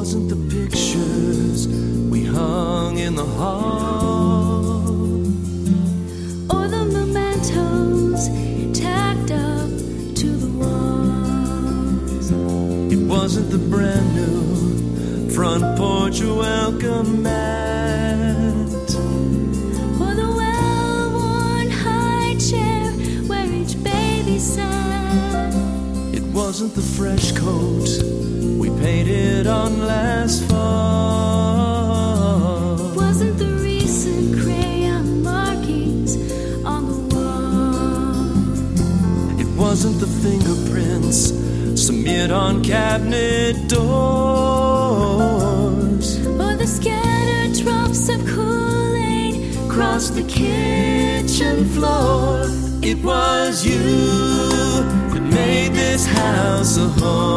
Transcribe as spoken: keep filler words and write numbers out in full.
wasn't the pictures we hung in the hall, or the mementos tacked up to the walls. It wasn't the brand new front porch welcome mat, or the well-worn high chair where each baby sat. It wasn't the fresh coat we painted on last fall, Wasn't the recent crayon markings on the wall. it wasn't the fingerprints smeared on cabinet doors, Or the scattered drops of Kool-Aid across the kitchen floor. It was you that made this house a home.